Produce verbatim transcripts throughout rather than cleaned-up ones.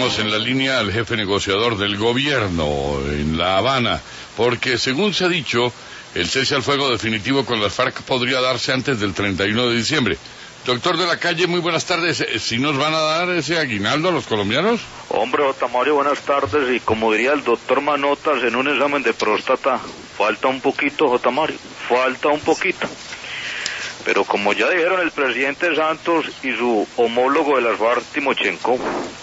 tenemos en la línea al jefe negociador del gobierno en La Habana, porque según se ha dicho, el cese al fuego definitivo con las FARC podría darse antes del treinta y uno de diciembre. Doctor de la Calle, muy buenas tardes. ¿Sí nos van a dar ese aguinaldo a los colombianos? Hombre, J. Mario, buenas tardes. Y como diría el doctor Manotas en un examen de próstata, falta un poquito, J. Mario, falta un poquito. Pero como ya dijeron el presidente Santos y su homólogo de las FARC, Timochenko,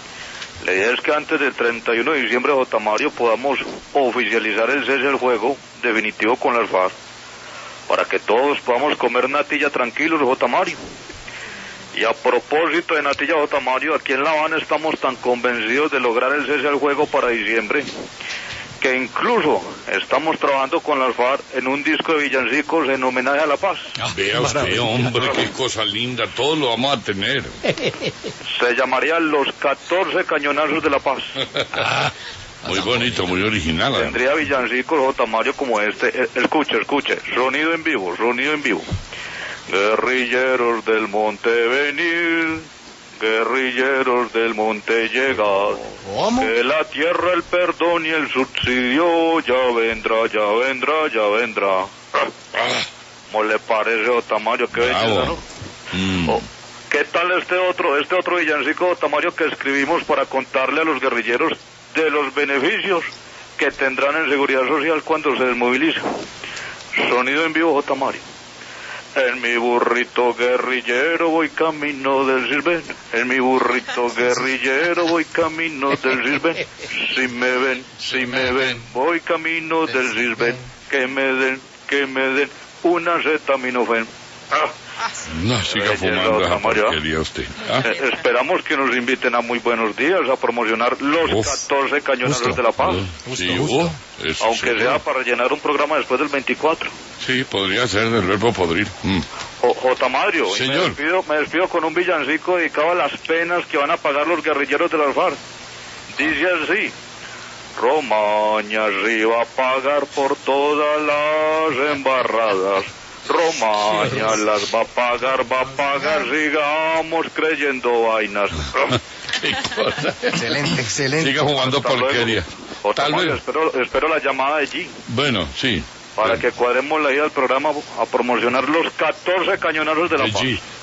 la idea es que antes del treinta y uno de diciembre, J. Mario, podamos oficializar el cese del fuego definitivo con las FARC, para que todos podamos comer natilla tranquilos, J. Mario. Y a propósito de natilla, J. Mario, aquí en La Habana estamos tan convencidos de lograr el cese al fuego para diciembre, que incluso estamos trabajando con las FARC en un disco de villancicos en homenaje a la paz. Ah, vea usted, hombre, qué cosa linda, todo lo vamos a tener. Se llamaría Los catorce Cañonazos de la Paz. Ah, muy bonito, muy original. ¿eh? Tendría villancicos, J. Mario, como este. Escuche, escuche, sonido en vivo, sonido en vivo. Guerrilleros del monte venid, guerrilleros del monte llegad. ¿Cómo? Que la tierra, el perdón y el subsidio ya vendrá, ya vendrá, ya vendrá. ¿Cómo le parece, J. Mario? Qué belleza, ¿no? Mm. Oh, ¿qué tal este otro, este otro villancico, J. Mario, que escribimos para contarle a los guerrilleros de los beneficios que tendrán en seguridad social cuando se desmovilicen? Sonido en vivo, J. Mario. En mi burrito guerrillero voy camino del Sirven. En mi burrito guerrillero voy camino del Sirven. Si me ven, si me ven, voy camino del Sirven. Que me den, que me den una acetaminofén. Ah. No, siga fumando esa porquería usted. ¿Ah? Eh, esperamos que nos inviten a Muy Buenos Días a promocionar los Uf, catorce Cañonazos justo, de la Paz. Sí, justo. Eso aunque sea seguro. Para llenar un programa después del veinticuatro. Sí, podría ser del verbo podrir. Mm. J. Mario, Señor. Me, despido, me despido con un villancico dedicado a las penas que van a pagar los guerrilleros de las FARC. Dice así: Romaña arriba a pagar por todas las embarradas. Romaña las va a pagar, va a pagar, sigamos creyendo vainas. Qué cosa. Excelente, excelente. Siga jugando porquería. Tal vez. Espero, espero la llamada de G. Bueno, sí. Para bueno. que cuadremos la ida al programa a promocionar los catorce Cañonazos de la Paz.